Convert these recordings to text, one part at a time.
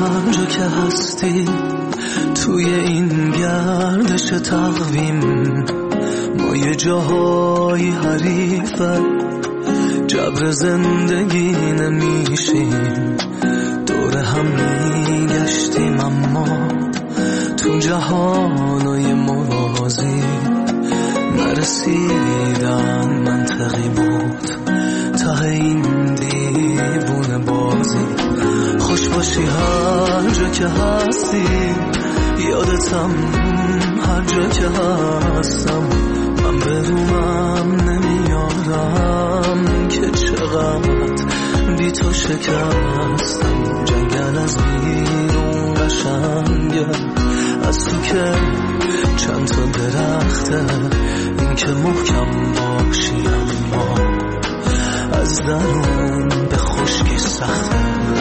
هر جا که هستی توی این گردش تقویم ما یه جاهای حریفه جبر زندگی نمیشیم دور هم میگشتیم اما تو جهانای موازی نرسیدن منطقی بود ته این دیوونه بازی خوش باشی هر جا که هستی یادتم هر جا که هستم من بدونم نمیارم که چقدر بی تو شکستم جنگل از بیرون قشنگه از تو که چند تا درخته این که محکم باشی اما از درون به خشکی سخته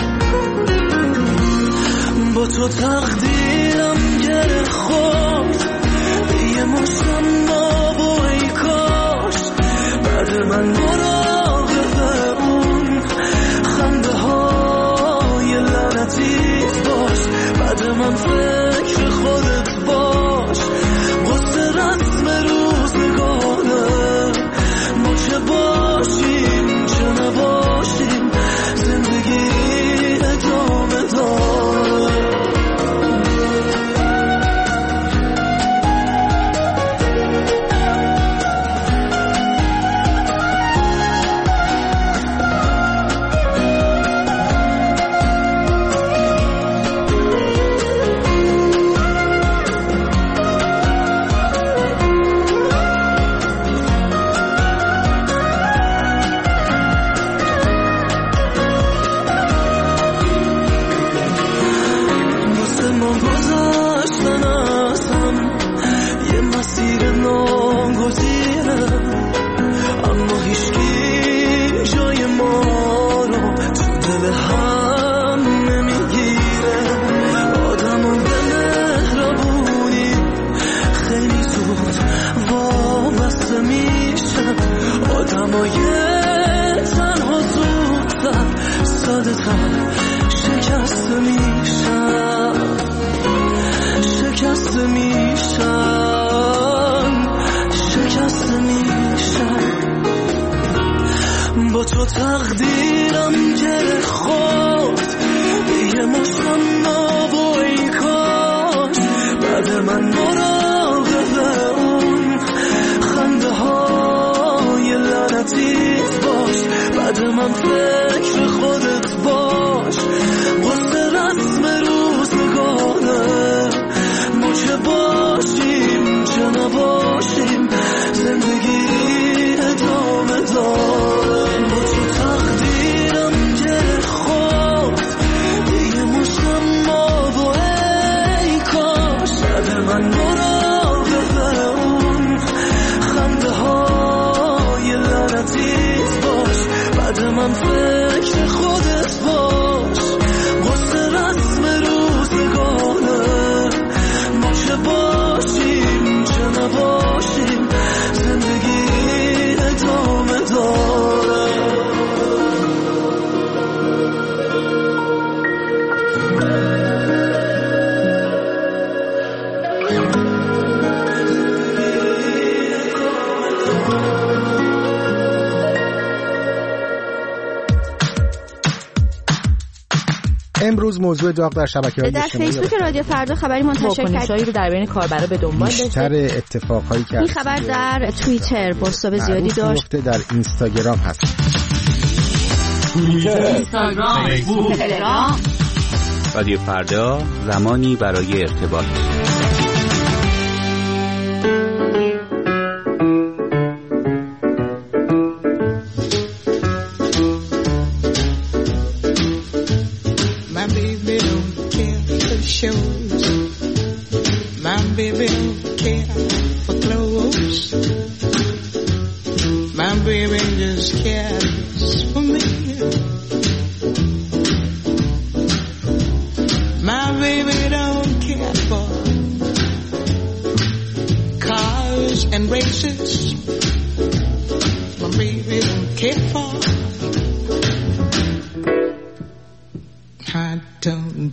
با تو تقدیرم گره خورد یه مشتم آب و ای کاش بعد من مراقب اون خنده های لعنتیت باش بعد من فکر خودت باش قصه رسم روزگاره ما چه باشیم چه نباشیم زندگی ادامه داره با تو تقدیرم گره خورد یه مشتم آب و ای کاش بعد من مراقب اون خنده های لعنتیت باش بعد من فکر خودت باش قصه رسم روزگاره ما چه باشیم چه نباشیم زندگی ادامه داره با تو تقدیرم گره خورد دیگه مشتم آب و ای کاش بعد من مراقب اون خنده های لعنتیت باش بعد من فکر خودت باش قصه رسم روزگاره ما چه باشیم چه نباشیم زندگی ادامه داره امروز موضوع داغ در شبکه‌های اجتماعی در فیسبوک رادیو فردا خبری منتشر کرد رو در بین کاربرا به دنبال داشته. بیشتر اتفاقایی که این خبر در توییتر بازتاب زیادی داشت. در اینستاگرام هست. توییتر، اینستاگرام، فیسبوک، تلگرام. رادیو فردا زمانی برای ارتباط.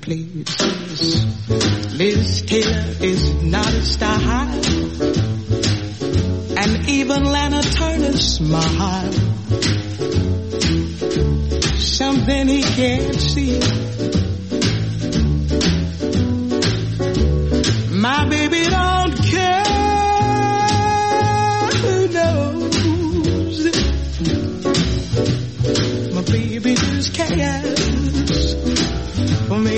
places. Liz Taylor is not a style, and even Lana Turner smile. Something he can't see. My baby don't care, who knows it? My baby just cares for me.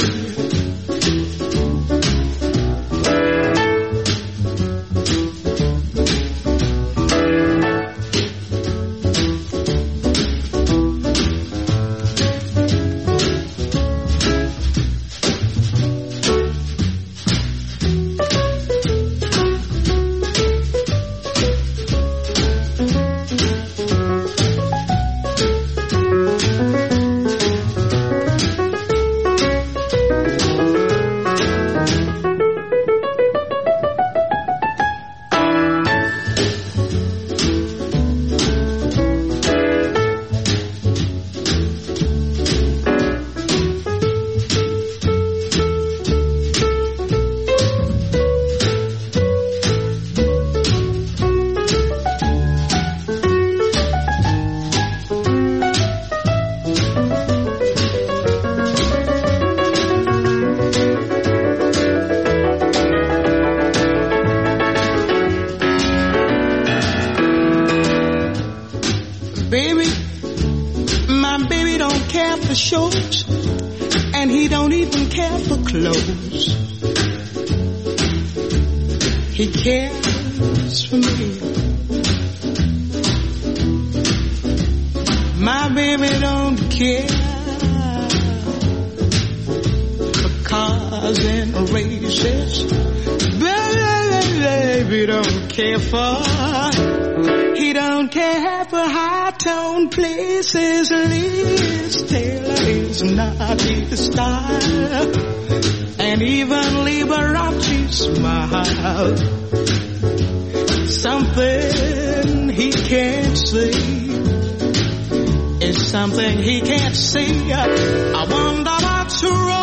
Shorts, and he don't even care for clothes. He cares for me. My baby don't care for cars and races. Baby don't care for. He don't care for high-tone places. Liz Taylor is not his style, and even Liberace smile. Something he can't see is something he can't see. I wonder what's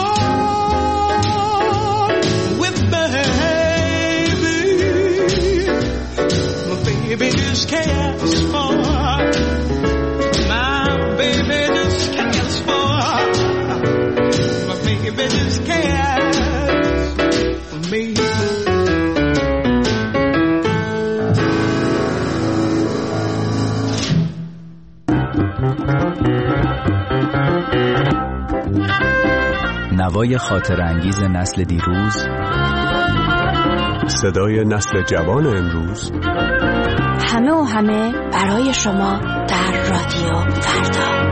wrong with baby. My baby just cares for. My baby just cares for. My baby just cares for me. نوای خاطرانگیز نسل دیروز، صدای نسل جوان امروز، همه و همه برای شما در رادیو فردا.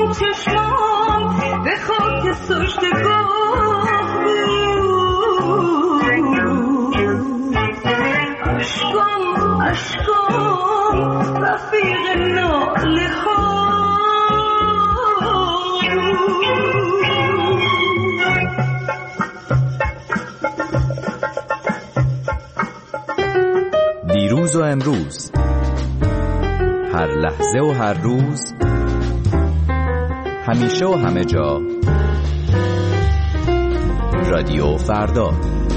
چشمام به خاک سجدگاه بود. اشکام رفیق ناله ها. دیروز و امروز، هر لحظه و هر روز، همیشه و همه جا، رادیو فردا.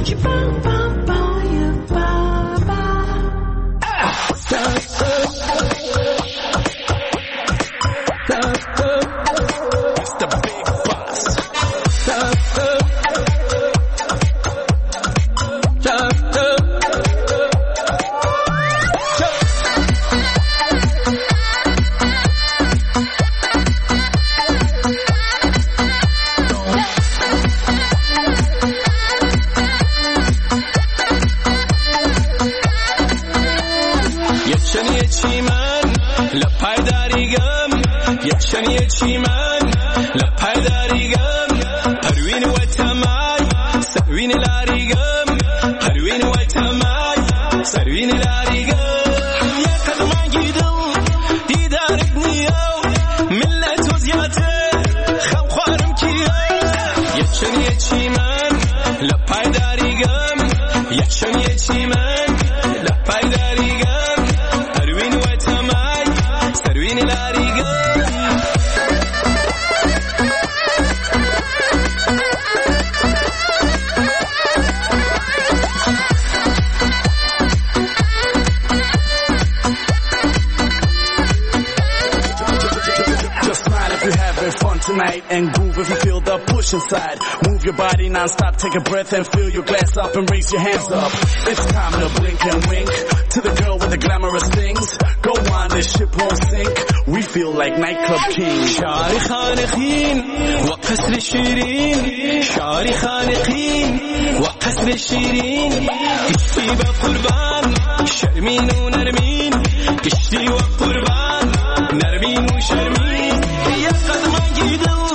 Inside. Move your body non-stop, take a breath and fill your glass up and raise your hands up. It's time to blink and wink to the girl with the glamorous things. Go on, this ship won't sink. We feel like nightclub kings. شعر خانقين وقصر شيرين، شعر خانقين وقصر شيرين، كشتي بقربان شرمين ونرمين، كشتي وقربان نرمين وشرمين. يا قدم جدو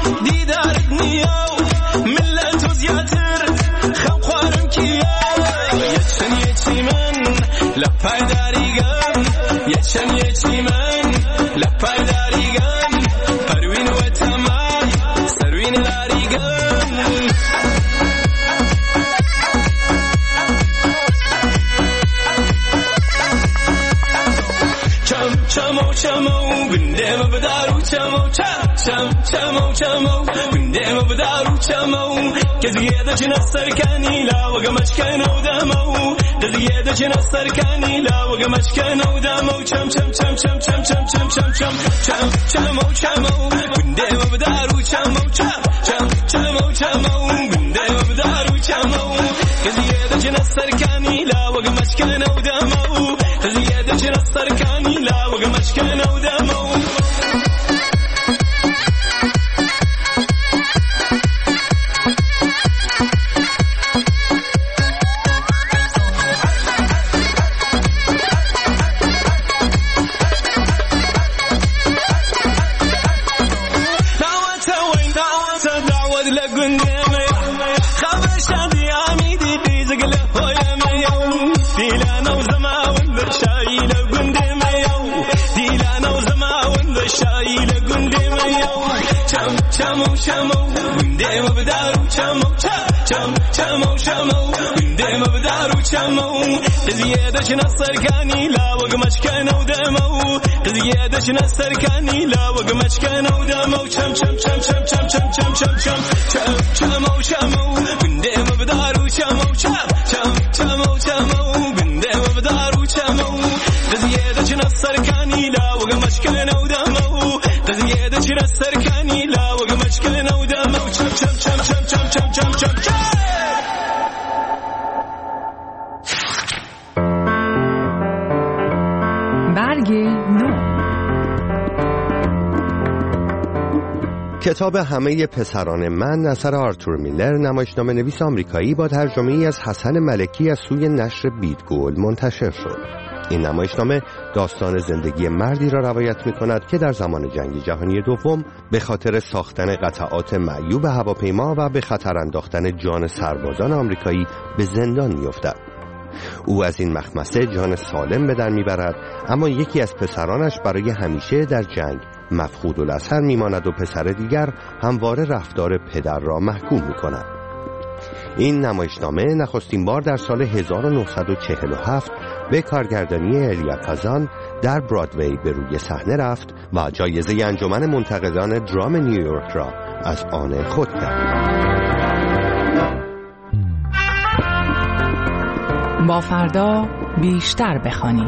دیدار نیاو ملت و زیاتر خم خوارم کیا. یچن من لپای داریگم، یچن من لپای داریگم، پروین و تمام سروین لاریگم. چمو چمو بنده ما بدارو چمو چمو چمو بنده ما بدارو چمو كزيادة جنسر كاني لا وقمش كانوا دمو كزيادة جنسر كاني لا وقمش كانوا دمو چم چم چم چم چم چم چم چم چم چم چمو چمو بنده ما بدارو چمو چم چمو چمو بنده ما بدارو چمو كزيادة جنسر كاني لا وقمش كانوا دمو كزيادة جنسر كاني لا وقمش كانوا دمو. چمو چمو بنده ما بدارو چمو چمو چمو بنده ما بدارو چمو زیادش نصر کانی لا وقمش كانوا دمو زیادش نصر کانی لا وقمش كانوا دمو چم چم چم چم چم چم چم چم چم چمو چمو بنده ما بدارو چمو چمو چمو بنده ما بدارو چمو زیادش نصر کانی لا وقمش كانوا دمو زیادش نصر کانی لا وقمش كانوا دمو چم چم چم چم چم چم چم چم. برگ نو. کتاب همه پسران من اثر آرتور میلر، نمایشنامه نویس آمریکایی، با ترجمه‌ای از حسن ملکی از سوی نشر بیدگول منتشر شد. این نمایشنامه داستان زندگی مردی را روایت می‌کند که در زمان جنگ جهانی دوم به خاطر ساختن قطعات معیوب هواپیما و به خطر انداختن جان سربازان آمریکایی به زندان می‌افتد. او از این مخمسه جان سالم به در می‌برد، اما یکی از پسرانش برای همیشه در جنگ مفقود الاثر می‌ماند و پسر دیگر همواره رفتار پدر را محکوم می‌کند. این نمایشنامه نخستین بار در سال 1947 به کارگردانی الیا کازان در برادوی به روی صحنه رفت و جایزه انجمن منتقدان درام نیویورک را از آن خود کرد. با فردا بیشتر بخوانیم.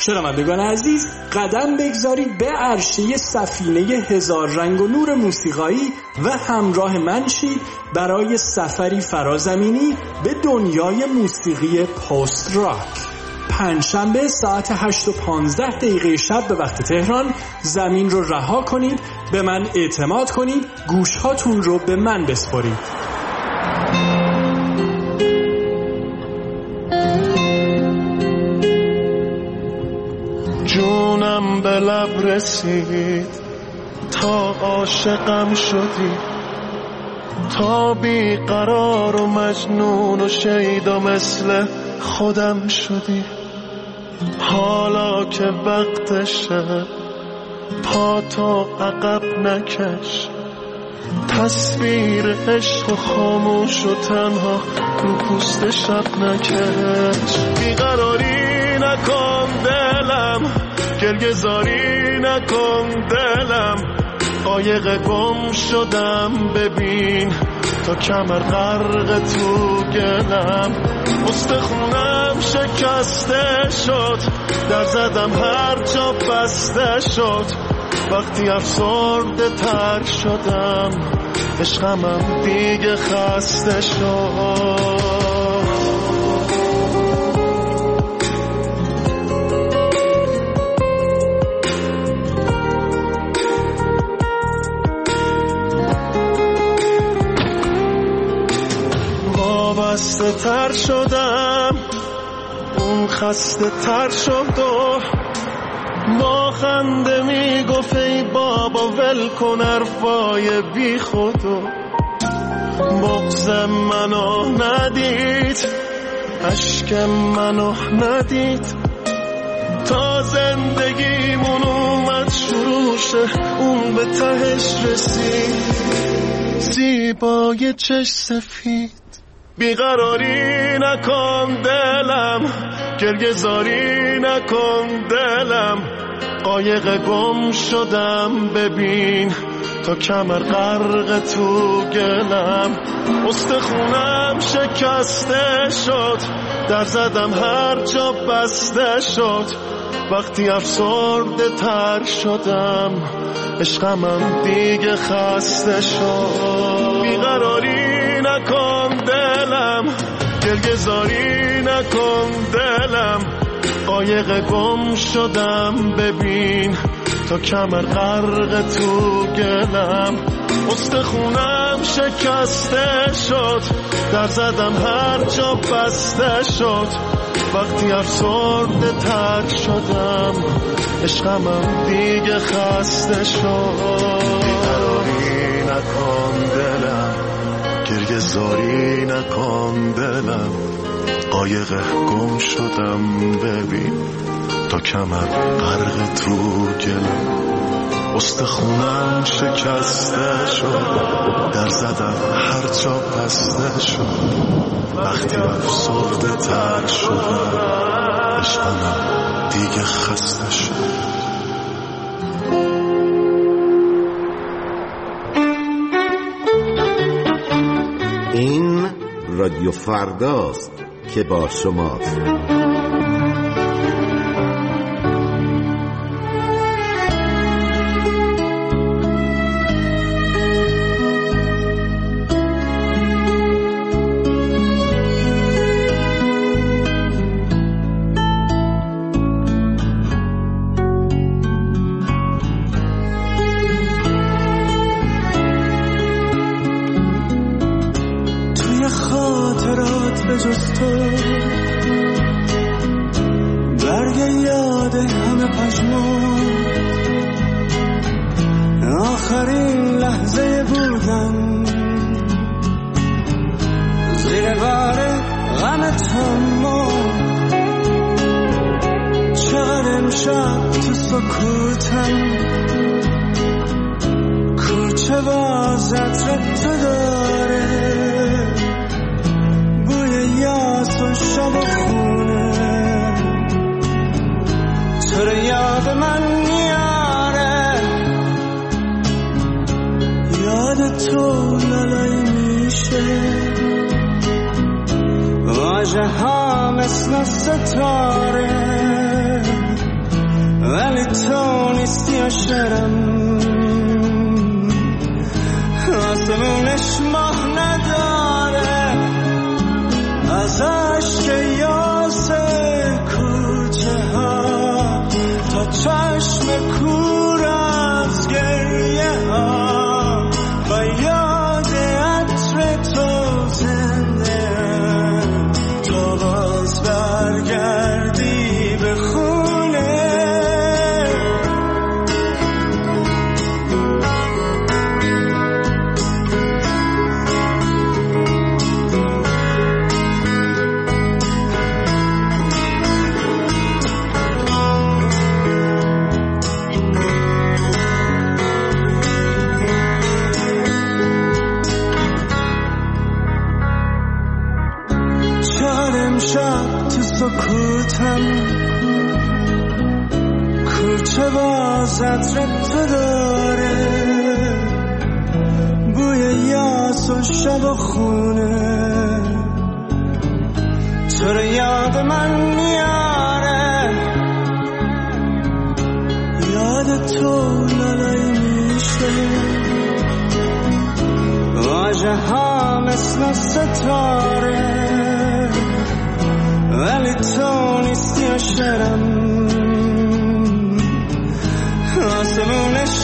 شنوندگان عزیز، قدم بگذارید به عرشه سفینه هزار رنگ و نور موسیقایی و همراه من شید برای سفری فرازمینی به دنیای موسیقی پست راک. پنجشنبه ساعت 8:15 شب به وقت تهران زمین رو رها کنید، به من اعتماد کنید، گوشهاتون رو به من بسپارید. جونم به لب رسید تا عاشقم شدی، تا بیقرار و مجنون و شیدا مثل خودم شدی. حالا که وقتشه پا تا عقب نکش، تصویر عشق و خاموش و تنها رو پوست شب نکش. بیقراری نکن دلم، گریه زاری نکن دلم، قایق گم شدم ببین تا کمر غرق تو گلم. استخونم شکسته شد، در زدم هر جا بسته شد، وقتی افسرده تر شدم عشقمم دیگه خسته شد. وابسته تر شدم، اون خسته تر شد و با خنده میگفت ای بابا ول کن حرفای بی خودو. بغض منو ندید، اشک منو ندید، تا زندگیمون اومد شروع شه اون به تهش رسید. زیبای چشم سفید، بیقراری نکن دلم، گریه زاری نکن دلم، قایق گم شدم ببین تا کمر غرق تو گلم. استخونم شکسته شد، در زدم هر جا بسته شد، وقتی افسرده تر شدم عشقمم دیگه خسته شد. بیقراری نکن دلم، گریه زاری نکن دلم، قایق گم شدم ببین تا کمر غرق تو گلم. استخونم شکسته شد، در زدم هر جا بسته شد، وقتی افسرده تر شدم عشقمم دیگه خسته شد. بیقراری نکن دلم، گریه زاری نکن دلم، قایق گم شدم ببین تا کمر غرق تو گلم. استخونم شکسته شد، در زدم هر جا بسته شد، وقتی افسرده تر شدم عشقم دیگه خسته شد. این رادیو فرداست که با شماست. ولی تو نیستی یا شرم آسمونش ماه نداره از عشق یاسه کوچه ها تا چشم کور از گریه ها و یاد عطر تو زنده تا باز برگردی به خونه شب تو سکوتم کوچه باز عطر تو داره بوی یاس و شب و خونه تو رو یاد من میاره یاد تو لالایی میشه واژه ها مثل ستاره ولی تو نیستی یا شرم آسمونش